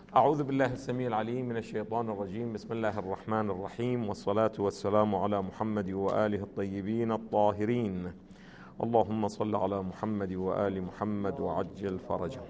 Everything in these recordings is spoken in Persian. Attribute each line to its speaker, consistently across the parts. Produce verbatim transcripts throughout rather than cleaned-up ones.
Speaker 1: اعوذ بالله السميع العليم من الشيطان الرجيم. بسم الله الرحمن الرحيم، والصلاة والسلام على محمد وآله الطيبين الطاهرين. اللهم صل على محمد وآل محمد وعجل فرجهم.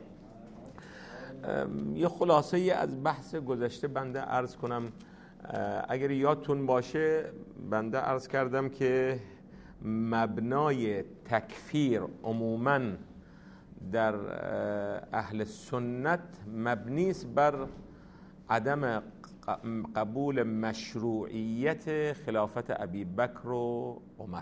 Speaker 1: یه خلاصه از بحث گذشته بنده عرض کنم. اگر یادتون باشه بنده عرض کردم که مبنای تکفیر عموماً در اهل سنت مبنی است بر عدم قبول مشروعیت خلافت ابی بکر و عمر.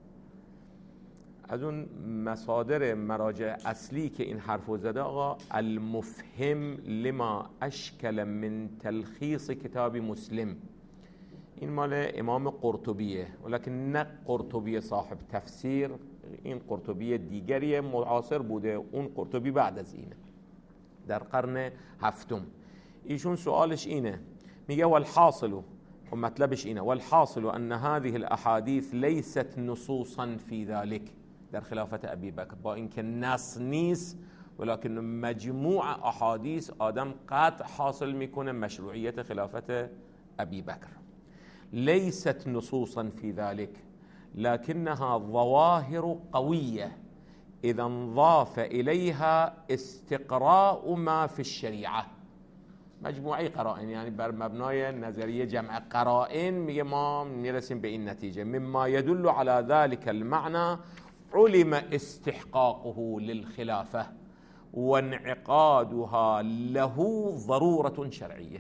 Speaker 1: از اون مصادر مراجع اصلی که این حرفو زده آقا المفهم لما اشکل من تلخیص کتاب مسلم، این مال امام قرطبیه، ولکن نه قرطبی صاحب تفسیر، این قرطبی دیگری معاصر بوده، اون قرطبی بعد از اینه در قرن هفتم. ایشون سوالش اینه، میگه والحاصل، و مطلبش اینه، والحاصل ان هذه الاحاديث ليست نصوصا في ذلك، در خلافت ابی بکر، با اینکه نص نیست ولكن مجموع احادیث آدم قطع حاصل میکنه مشروعیت خلافت ابی بکر. ليست نصوصا في ذلك لكنها ظواهر قوية إذا انضاف إليها استقراء ما في الشريعة. مجموعه قرائن، یعنی بر مبنای نظریه جمع قرائن میگه ما میرسیم به این نتیجه، مما يدل على ذلك المعنى علم استحقاقه للخلافة وانعقادها له ضرورة شرعية.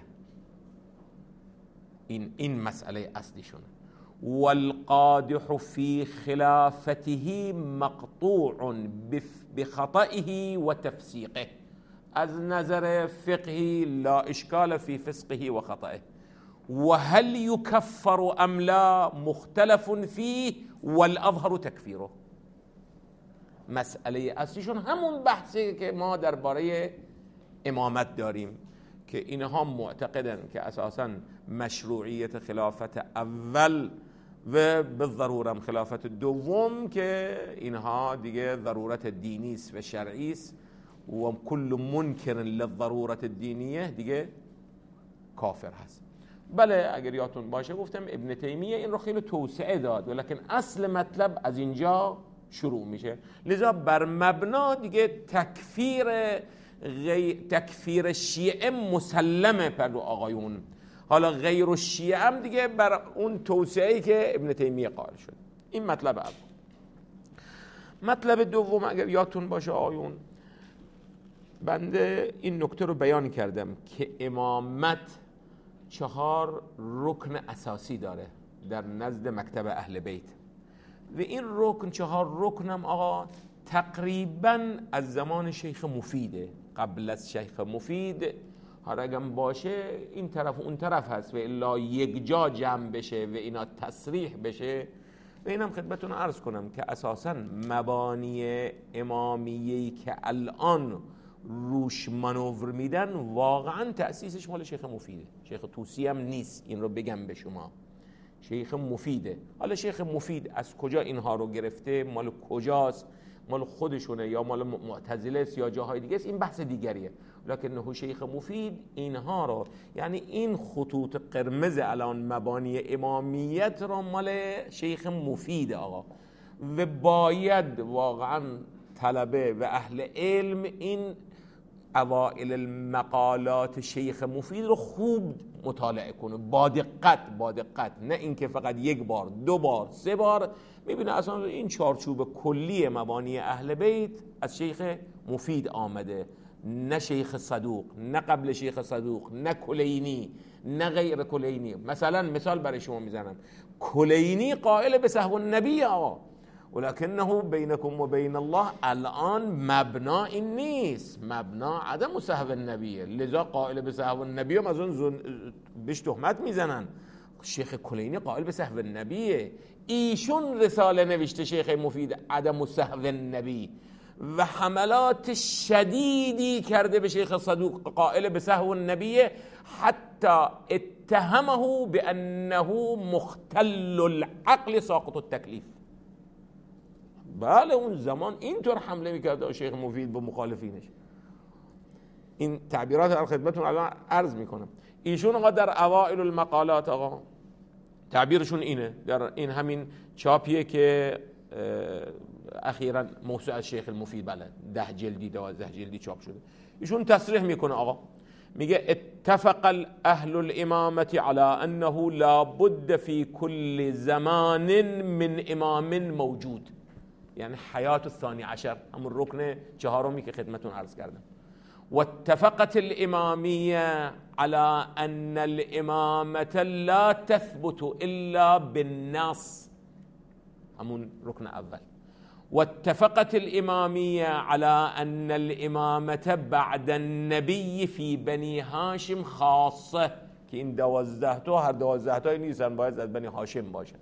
Speaker 1: این این مسئله اصلیشونه. والقادح في خلافته مقطوع بخطئه وتفسيقه، از نظر فقهی لا اشکال في فسقه وخطئه. وهل يكفر ام لا مختلف فيه والاظهر تكفيره. مسئله اصلیشون همون بحثی که ما درباره امامت داریم که اینها معتقدن که اساساً مشروعیت خلافت اول و به ضرورم خلافت دوم که اینها دیگه ضرورت دینی است و شرعی است و کل منکر للضرورت الدینیه دیگه کافر هست. بله اگر یادتون باشه گفتم ابن تیمیه این رو خیلی توسعه داد، ولیکن اصل مطلب از اینجا شروع میشه. لذا بر مبنا دیگه تکفیر غی... تکفیر شیعه مسلمه پر آقایون، حالا غیر الشیعه هم دیگه بر اون توسعه‌ای که ابن تیمیه قائل شد. این مطلب اول. مطلب دوم اگر یادتون باشه آقایون، بنده این نکته رو بیان کردم که امامت چهار رکن اساسی داره در نزد مکتب اهل بیت و این رکن چهار رکن هم آقا تقریبا از زمان شیخ مفیده. قبل از شیخ مفید هر اگم باشه این طرف و اون طرف هست و الا یک جا جمع بشه و اینا تصریح بشه. و اینم خدمتتون عرض کنم که اساساً مبانی امامیه‌ای که الان روش مانور میدن واقعا تأسیسش مال شیخ مفیده، شیخ طوسی هم نیست، این رو بگم به شما، شیخ مفیده. حالا شیخ مفید از کجا اینها رو گرفته، مال کجاست، مال خودشونه یا مال معتزله است یا جاهای دیگه است، این بحث دیگریه. لکن شیخ مفید اینها رو، یعنی این خطوط قرمز الان مبانی امامیت رو مال شیخ مفید آقا. و باید واقعا طلبه و اهل علم این اوائل المقالات شیخ مفید رو خوب مطالعه کنه، با دقت با دقت، نه اینکه فقط یک بار دو بار سه بار. میبینه اصلا این چارچوب کلی مبانی اهل بیت از شیخ مفید آمده، نه شیخ صدوق، نه قبل شیخ صدوق، نه کلینی، نه غیر کلینی. مثلا مثال برای شما میزنم، کلینی قائل به سهو النبی آقا، ولکنه بینکم و بین الله الان مبنا این نیست، مبنا عدم سهو النبیه. لذا قائل به سهو النبی هم از اون بهش تهمت میزنن. شیخ کلینی قائل به سهو النبیه، ایشون رساله نوشته شیخ مفید عدم سهو النبی و حملات شدیدی کرده به شیخ صدوق قائل به سهو النبی، حتی اتهمه بانه مختل العقل ساقط التکلیف. بله اون زمان اینطور حمله میکرد شیخ مفید به مخالفینش. این تعبیرات رو خدمتتون الان عرض میکنم. ایشون آقا در اوائل المقالات آقا تعبیرشون اینه، در این همین چاپیه که اخیراً موسوعه شیخ المفید بله ده جلدی دوازده جلدی چاپ شده، ایشون تصریح میکنه آقا، میگه اتفق اهل الامامه على انه لا بد في كل زمان من امام موجود، یعنی حیات الثانی عشر همون رکن چهارمی که خدمتون عرض کردم. واتفقت الامامیه على ان الامامه لا تثبت الا بالنص، همون رکن اول. واتفقت الامامیه على ان الامامه بعد النبی فی بنی هاشم خاصه، که این دوازده تا هر دوازده تا نیستن، باید از بنی هاشم باشن.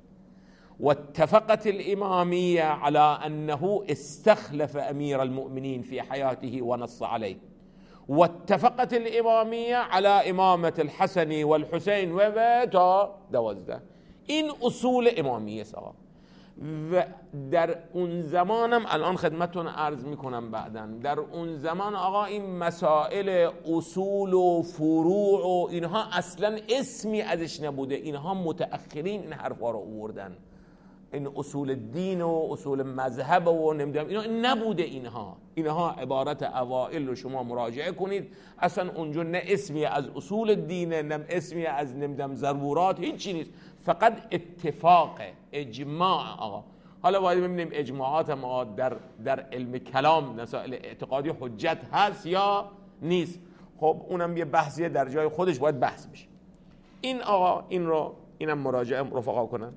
Speaker 1: واتفقت الامامیه على انه استخلف امیر المؤمنین فی حیاته ونص علیه. واتفقت الامامیه على امامه الحسن والحسین و تا دوازده. این اصول امامیه سوا. و در اون زمانم الان خدمتتون عرض میکنم بعداً، در اون زمان آقا این مسائل اصول و فروع و اینها اصلا اسمی ازش نبوده، اینها متأخرین این حرفا رو آوردن، این اصول دین و اصول مذهب و نمیدونم اینا نبوده، اینها اینها عبارت اوائل رو شما مراجعه کنید، اصلا اونجا نه اسمی از اصول دینه نه اسمی از نمیدونم ضرورات، هیچی نیست، فقط اتفاق اجماع آقا. حالا باید ببینیم اجماعات ما در در علم کلام مسائل اعتقادی حجت هست یا نیست، خب اونم یه بحثیه در جای خودش باید بحث بشه. این آقا این رو اینم مراجعه رفقا کنن.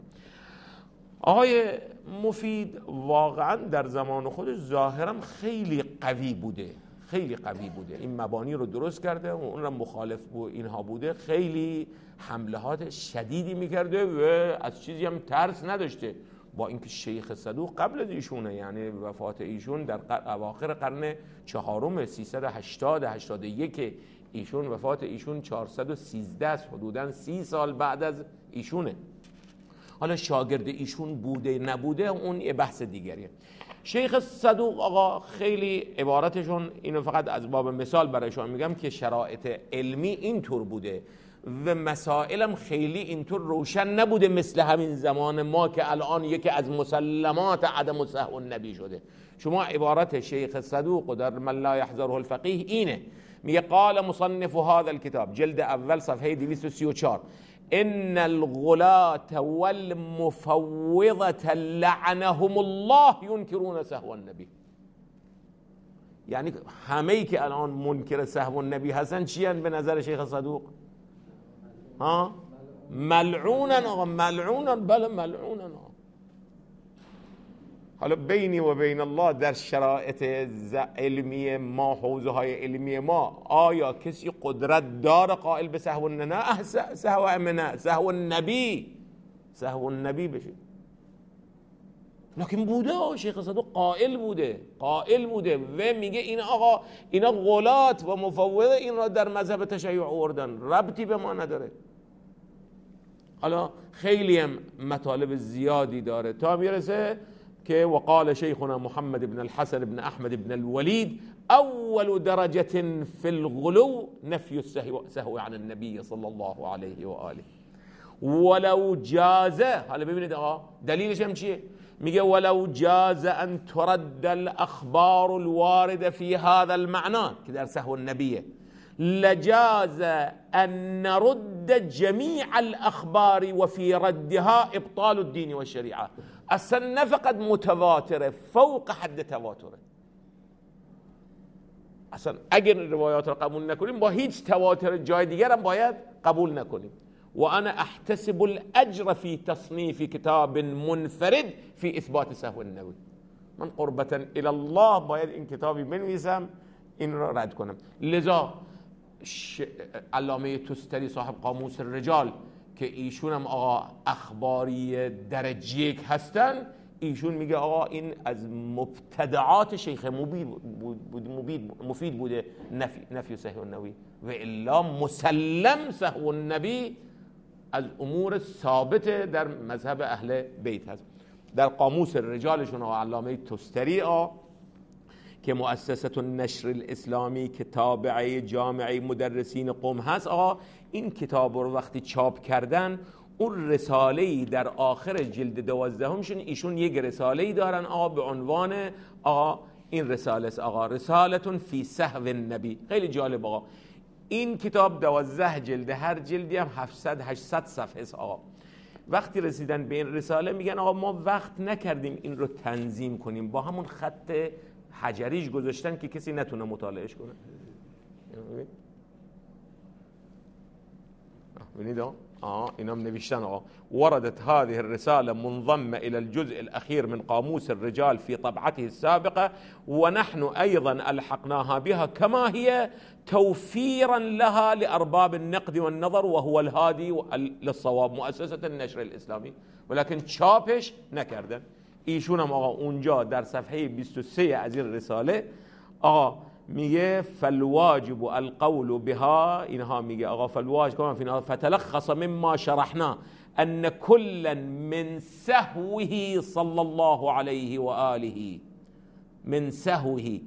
Speaker 1: آقای مفید واقعا در زمان خودش ظاهرا خیلی قوی بوده، خیلی قوی بوده، این مبانی رو درست کرده و اون رو مخالف بود اینها بوده، خیلی حملات شدیدی میکرده و از چیزی هم ترس نداشته، با اینکه شیخ صدوق قبل از ایشونه، یعنی وفات ایشون در اواخر قرن چهارم سیصد و هشتاد هشتاد و یک، ایشون وفات ایشون چهارصد و سیزده است، حدوداً سی سال بعد از ایشونه. حالا شاگرد ایشون بوده نبوده اون یه بحث دیگریه. شیخ صدوق آقا خیلی عبارتشون، اینو فقط از باب مثال برای شما میگم که شرایط علمی اینطور بوده و مسائلم خیلی اینطور روشن نبوده مثل همین زمان ما که الان یکی از مسلمات عدم صحو النبی شده. شما عبارت شیخ صدوق در من لا یحضره الفقیه اینه، میگه قال مصنف هذا الكتاب جلد اول صفحه دویست و سی و چهار ان الغلاة والمفوضة لعنهم الله ينكرون سهو النبی، یعنی همه‌ای که الان منکر سهو النبی هستن چی هستن به نظر شیخ صدوق؟ ها ملعونن آقا، ملعونن، بله ملعونن آقا. حالا بینی و بین الله در شرایط علمی ما، حوزه های علمی ما، آیا کسی قدرت داره قائل به سهو نه سهو امنه سهو النبی سهو النبی بشه؟ لکن بوده شیخ صدوق قائل بوده قائل بوده و میگه این آقا اینا غلات و مفوضه این را در مذهب تشیع آوردن، ربطی به ما نداره. حالا خیلی هم مطالب زیادی داره تا میرسه که وقال شیخنا محمد بن الحسن بن احمد بن الولید اول درجة في الغلو نفی السهو عن النبي صلی الله علیه و آله ولو جاز. حالا ببینید آقا دلیلش هم چیه؟ میگه ولو جاز ان ترد الاخبار الوارده في هذا المعنى که در سهو النبیه، لجاز ان نرد جميع الاخبار وفي ردها ابطال الدين والشريعه. اصلا نه فقط متواتره، فوق حد تواتره. اصلا اگر روایات رو قبول نکنیم با هیچ تواتر جای دیگر هم باید قبول نکنیم. و انا احتسب الاجر في تصنيف كتاب منفرد في اثبات سهو النبي، من قربة الى الله باید این کتابی بنویسم این رو رد کنم. لذا ش... علامه تستری صاحب قاموس الرجال که ایشون هم آقا اخباری درجه یک هستن، ایشون میگه آقا این از مبتدعات شیخ مبید بود مبید مفید بوده نفی نفی سهو النبی، و الا مسلم سهو النبی از امور ثابت در مذهب اهل بیت هست. در قاموس الرجالشون آقا علامه تستری آقا که مؤسسه النشر الاسلامی که تابعه جامعه مدرسین قم هست، آقا این کتاب رو وقتی چاپ کردن، اون رساله‌ای در آخر جلد دوازدهمشون ایشون یک رساله‌ای دارن آقا به عنوان آقا این رساله است آقا رسالتون فی سهو النبی. خیلی جالب آقا، این کتاب دوازده جلده، هر جلدی هم هفتصد هشتصد صفحه است آقا. وقتی رسیدن به این رساله میگن آقا ما وقت نکردیم این رو تنظیم کنیم، با همون خط حجریش گذاشتن که کسی نتونه مطالعهش کنه. ببینید آه اینام نوشتن آقا وردت هذه الرسالة منضمة إلى الجزء الأخير من قاموس الرجال في طبعته السابقة، ونحن أيضا ألحقناها بها كما هي توفيرا لها لأرباب النقد والنظر وهو الهادي للصواب مؤسسة النشر الإسلامي. ولكن چاپش نکردن. ایشون هم آقا اونجا در صفحه بیست و سه از این رساله آقا میگه فالواجب القول بها، اینها میگه آقا فالواجب کما فی فتلخص مما شرحنا ان كلا من سهوه صلی الله علیه و آله من سهوه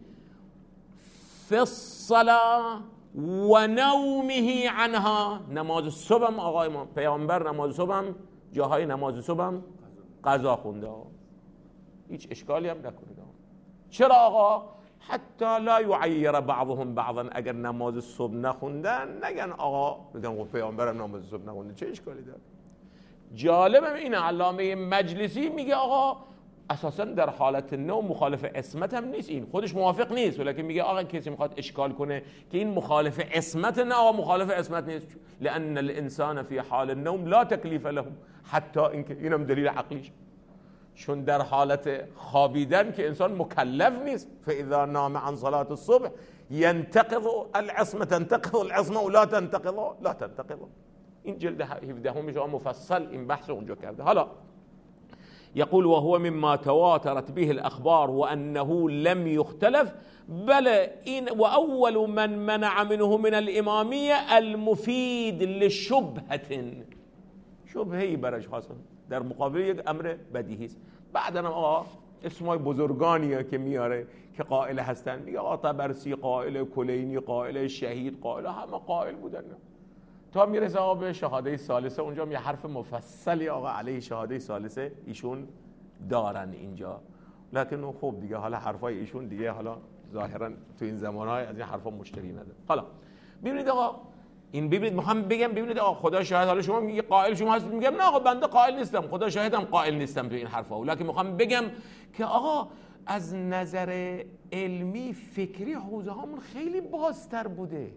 Speaker 1: فی الصلاة و نومه عنها. نماز صبح آقا امام پیامبر نماز صبح جاهای نماز صبح قضا خونده، هیچ اشکالی هم نکنید. چرا آقا؟ حتی لا یعیر بعضهم بعضا، اگر نماز صبح نخوندن نگن آقا بگن پیامبرم نماز صبح نخونده، چه اشکالی داره؟ جالبم اینه علامه مجلسی میگه آقا اساسا در حالت نوم مخالف عصمت هم نیست، این خودش موافق نیست، ولی میگه آقا کسی میخواد اشکال کنه که این مخالف عصمت، نه آقا مخالف عصمت نیست، لان الانسان فی حال النوم لا تکلیف له، حتی اینکه اینم دلیل عقلیش، چون در حالت خوابیدن که انسان مکلف نیست. فاذا نام عن صلاة الصبح ينتقض العصمه، تنتقض العصمه ولا تنتقض لا تنتقض. این جلد هفده همش مفصل این بحث اونجا کرده. حالا يقول وهو مما تواترت به الأخبار وأنه لم يختلف بل إن وأول من منع منه من الإمامية المفيد لشبهة، شبههی برش حاصل در مقابل یک امر بدیهی است. بعدن آقا اسمای بزرگانیه که میاره که قائل هستن، میگه آقا طبرسی قائل، کلینی قائل، شهید قائل، همه قائل بودن تا میرسه آقا به شهاده ثالثه. اونجا هم یه حرف مفصلی آقا علیه شهاده ثالثه ایشون دارن اینجا، لکن خب دیگه حالا حرفای ایشون دیگه حالا ظاهرا تو این زمانهای از این حرفا مشتری نداره. حالا ببینید آقا این ببینید میخوام بگم ببینید آقا خدا شاهد، حالا شما میگی قائل شما هستید، میگم نه آقا بنده قائل نیستم، خدا شاهدم قائل نیستم تو این حرفا، لکن میخوام بگم که آقا از نظر علمی فکری حوزه هامون خیلی بازتر بوده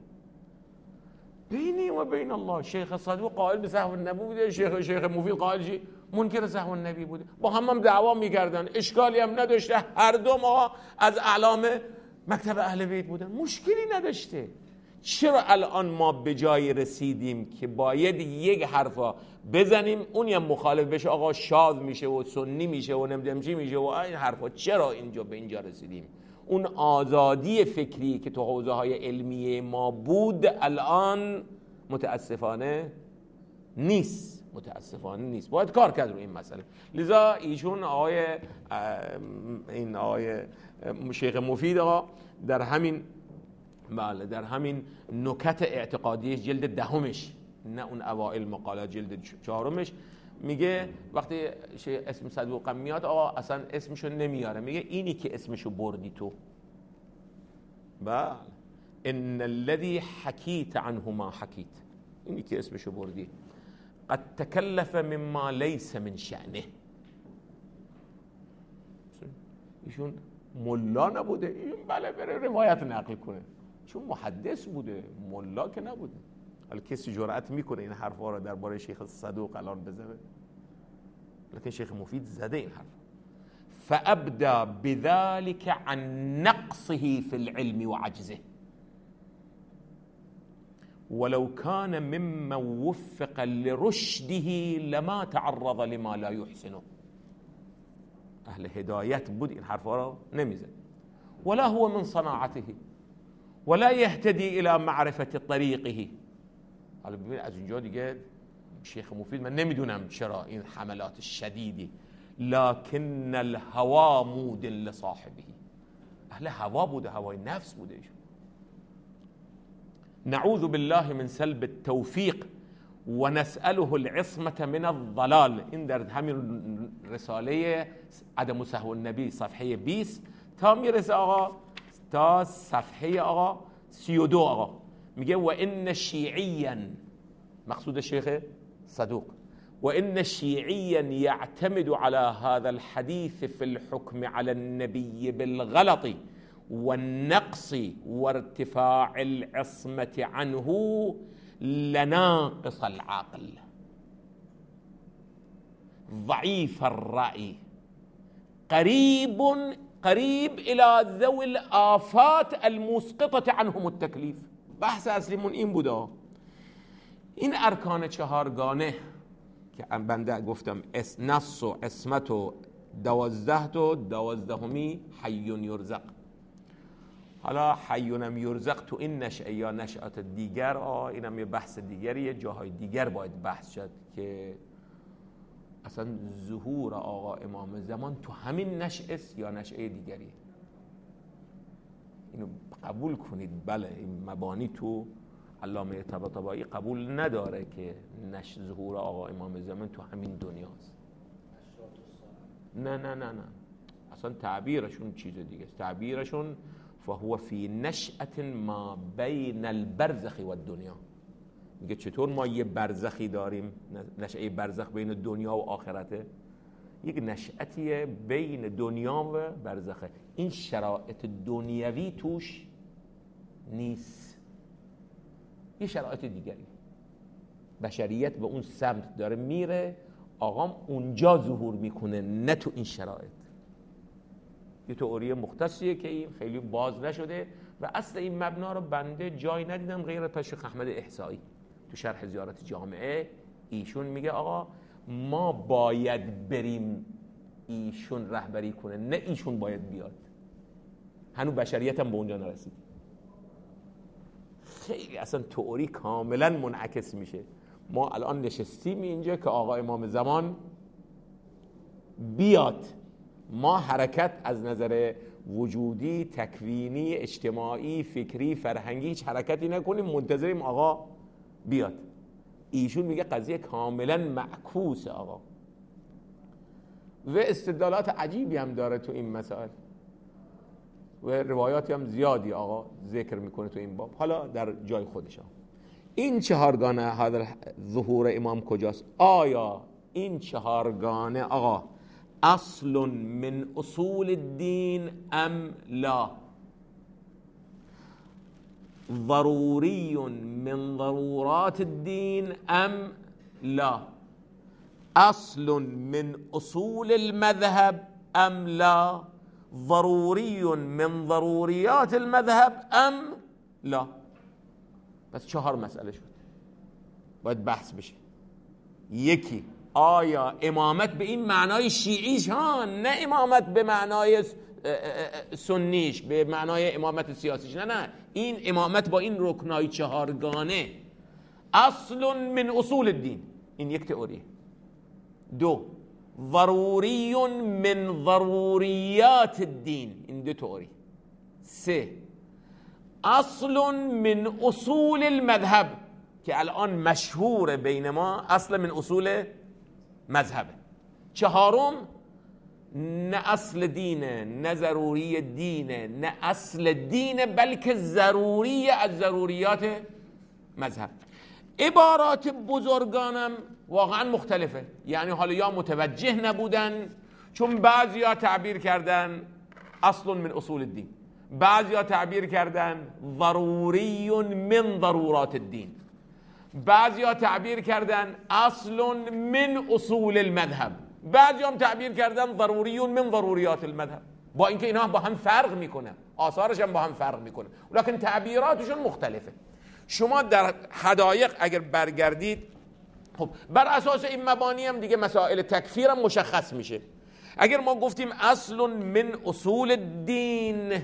Speaker 1: بینی و بین الله. شیخ صدوق قائل به سهو النبی بوده، شیخ شیخ مفید قائل چی؟ منکر سهو النبی بوده، با هم هم دعوا میکردن، اشکالی هم نداشته، هر دو ما از اعلام مکتب اهل بیت بودن، مشکلی نداشته. چرا الان ما به جای رسیدیم که باید یک حرفا بزنیم اونی هم مخالف بشه آقا شاذ میشه و سنی میشه و نمیدونم چی میشه و این حرفا؟ چرا اینجا به اینجا رسیدیم؟ اون آزادی فکری که تو حوزه های علمی ما بود الان متاسفانه نیست، متاسفانه نیست، باید کار کرد رو این مسئله. لذا ایشون آقای این آقای شیخ مفید آقا در همین بله در همین نکت اعتقادی جلد دهمش، نه اون اوائل مقالات جلد چهارمش، میگه وقتی اسم صدوقم میاد آقا اصلا اسمشو نمیاره، میگه اینی که اسمشو بردی تو، بله ان الذي حكيت عنه ما حكيت، اینی که اسمشو بردی قد تكلف مما ليس من شأنه. ایشون ملا نبوده، این بله بره روایت نقل کنه، چون محدث بوده، ملا که نبوده. حالا کسی جرأت میکنه این حرفا رو درباره شیخ صدوق الان بزنه؟ لكن شیخ مفید زده این حرف. فابدا بذلك عن نقصه في العلم وعجزه ولو كان ممن وفق لرشده لما تعرض لما لا يحسنه. اهل هدایت بود این حرفا رو نمیزد. ولا هو من صناعته ولا يهتدي الى معرفه طريقه. حالا ببین از اینجا دیگه شیخ مفید من نمیدونم چرا این حملات شدیدی، لكن الهوى مود لصاحبه، اهل هوا بوده، هوای نفس بوده ایشون. نعوذ بالله من سلب التوفیق و نسأله العصمة من الضلال. این در همین رساله عدم سهو النبی صفحه بیست تا میرسه آقا تا صفحه آقا سی و دو. آقا میگه و ان شیعیا، مقصود شیخ صدوق، و ان شیعیا یعتمد على هذا الحديث في الحكم على النبي بالغلط والنقص وارتفاع العصمة عنه لناقص العقل ضعيف الرأي قريب قريب الى ذوي الآفات المسقطة عنهم التكليف. بحث اصلیمون این بوده. این ارکان چهارگانه که بنده گفتم اس نص و عصمت و دوازده تو دوازدهمی حی یرزق. حالا حیونم یرزق تو این نشأه یا نشأت دیگر، آه اینم یه بحث دیگریه، جاهای دیگر باید بحث شد که اصلا ظهور آقا امام زمان تو همین نشأه یا نشأه دیگریه. اینو قبول کنید. بله این مبانی تو علامه طباطبایی قبول نداره که نش ظهور آقا امام زمان تو همین دنیاست. نه نه نه نه اصلا تعبیرشون چیز دیگه است. تعبیرشون فهو فی نشأة ما بین البرزخ و الدنیا. میگه چطور ما یه برزخی داریم، نشأه برزخ بین دنیا و آخرته، یک نشأتی بین دنیا و برزخه. این شرایط دنیوی توش نیست، یه شرایط دیگری. بشریت به اون سمت داره میره، آقام اونجا ظهور میکنه، نه تو این شرایط. یه تئوری مختصیه که این خیلی باز نشده و اصل این مبنا رو بنده جای ندیدم غیر تا شیخ احمد احصایی تو شرح زیارت جامعه. ایشون میگه آقا ما باید بریم ایشون رهبری کنه، نه ایشون باید بیاد. هنوز بشریت هم به اونجا نرسید. خیلی اصلا تئوری کاملا منعکس میشه. ما الان نشستیم اینجا که آقا امام زمان بیاد، ما حرکت از نظر وجودی، تکوینی، اجتماعی، فکری، فرهنگی هیچ حرکتی نکنیم، منتظریم آقا بیاد. ایشون میگه قضیه کاملا معکوس آقا و استدلالات عجیبی هم داره تو این مسائل و روایاتی هم زیادی آقا ذکر میکنه تو این باب، حالا در جای خودش. این چهارگانه حاضر ظهور امام کجاست؟ آیا این چهارگانه آقا اصل من اصول الدین ام لا؟ ضروری من ضرورات الدین ام لا؟ اصل من اصول المذهب ام لا؟ ضروری من ضروریات المذهب ام لا؟ بس چهار مسئله شد باید بحث بشه. یکی، آیا امامت به این معنای شیعیش، ها نه امامت به معنای سنیش، به معنای امامت سیاسیش، نه نه این امامت با این رکنای چهارگانه اصل من اصول الدین. این یک تئوری. دو، ضروری من ضروریات الدین. این دو تئوری. سه، اصل من اصول المذهب که الان مشهور بین ما اصل من اصول مذهبه. چهارم، نه اصل دینه، نه ضروری دینه، نه اصل دینه، بلکه ضروری از ضروریات مذهب. عبارات بزرگانم واقعا مختلفه. یعنی حالا یا متوجه نبودن، چون بعضیا تعبیر کردن اصل من اصول الدین، بعضیا تعبیر کردن ضروری من ضرورات الدین، بعضیا تعبیر کردن اصل من اصول المذهب، بعضی هم تعبیر کردن ضروری من ضروریات المذهب. با اینکه اینا با هم فرق میکنه، آثارش هم با هم فرق میکنه، لکن تعبیراتشون مختلفه. شما در حدایق اگر برگردید، خب بر اساس این مبانی هم دیگه مسائل تکفیر هم مشخص میشه. اگر ما گفتیم اصل من اصول الدین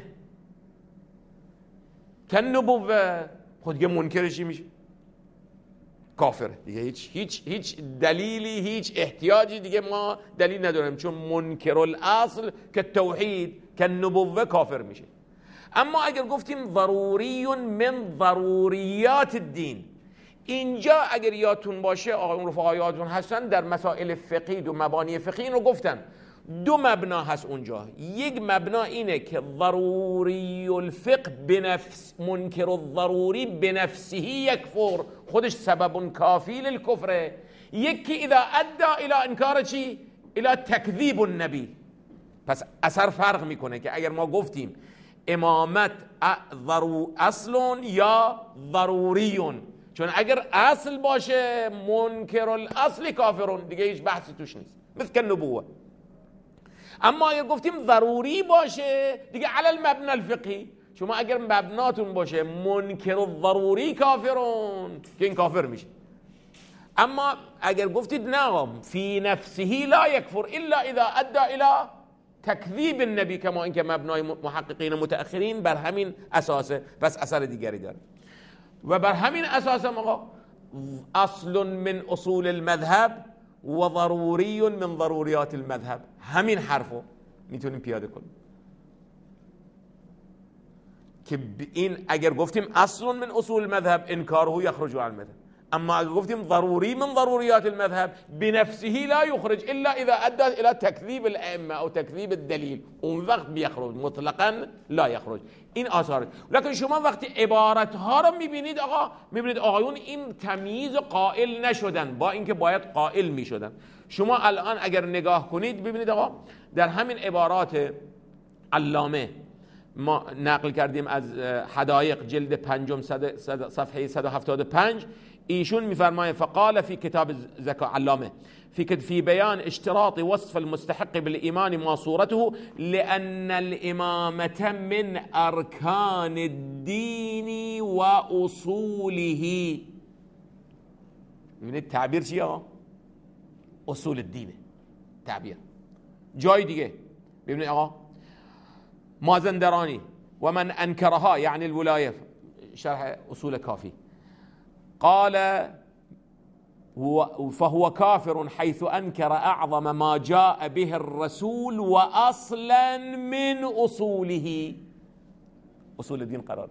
Speaker 1: که نبوه، خود دیگه منکرشی میشه، کافره دیگه. هیچ هیچ هیچ دلیلی، هیچ احتیاجی دیگه ما دلیل نداریم، چون منکر الاصل که توحید که نبوه کافر میشه. اما اگر گفتیم ضروری من ضروریات الدین، اینجا اگر یادتون باشه آقایون رفقا یادتون هستن در مسائل فقهی و مبانی فقهی این رو گفتن، دو مبنا هست اونجا. یک مبنا اینه که ضروری الفقه بنفس منکر الضروری بنفسه یکفر، خودش سبب کافی للکفره. یکی اذا ادى الى انکار چی؟ الى تکذیب النبی. پس اثر فرق میکنه که اگر ما گفتیم امامت اصل یا ضروریون، چون اگر اصل باشه منکر الاصل کافرون، دیگه هیچ بحثی توش نیست، مثل که نبوه. اما اگر گفتیم ضروری باشه دیگه علی المبنا الفقهی، شما اگر مبناتون باشه منکر الضروری کافرون که این کافر میشه. اما اگر گفتید نه فی نفسه لا یکفر الا اذا ادى الى تکذیب النبی، کما اینکه مبنای محققین متأخرین بر همین اساسه، پس اثر دیگری داره. و بر همین اساس آقا اصل من اصول المذهب و ضروری من ضروریات المذهب، همین حرفو میتونیم پیاده کنیم که این اگر گفتیم اصل من اصول المذهب انکاره یخرج عن المذهب، اما اگر گفتیم ضروری من ضروریات المذهب بنفسه لا يخرج الا اذا ادى الى تكذيب الائمه او تكذيب الدلیل، اون وقت بیخرج، مطلقا لا یخرج. این آثار. لکن شما وقتی عبارت ها رو میبینید آقا، میبینید آقایون این تمییز قائل نشدن با اینکه باید قائل میشدن. شما الان اگر نگاه کنید ببینید آقا در همین عبارات علامه ما نقل کردیم از حدایق جلد پنجم صفحه صد و هفتاد و پنج، ایشون میفرمایه فقال فی کتاب زکات علامه فی فی بیان اشتراط وصف المستحق بالایمان ما صورته لان الامامه من ارکان الدین و اصوله. ببینید تعبیر چیه آقا؟ اصول الدینه تعبیر. جای دیگه ببینید آقا مازندرانی و من انکرها یعنی الولایه، شرح اصول کافی، قال فهو كافر حيث أنكر أعظم ما جاء به الرسول وأصلا من أصوله، اصول الدین قرارش.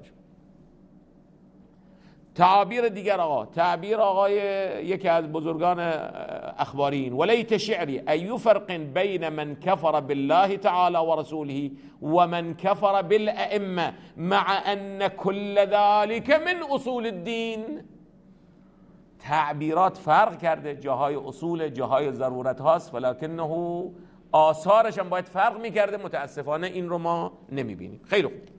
Speaker 1: تعبیر دیگر آقا، تعبیر آقای یکی از بزرگان اخبارین، ولیت شعری ای فرق بین من کفر بالله تعالی و رسوله و من کفر بالائمه مع ان كل ذلك من اصول الدین. تعبیرات فرق کرده، جاهای اصول جاهای ضرورت هاست، ولکنه آثارش هم باید فرق میکرده. متاسفانه این رو ما نمیبینیم. خیلی خوب.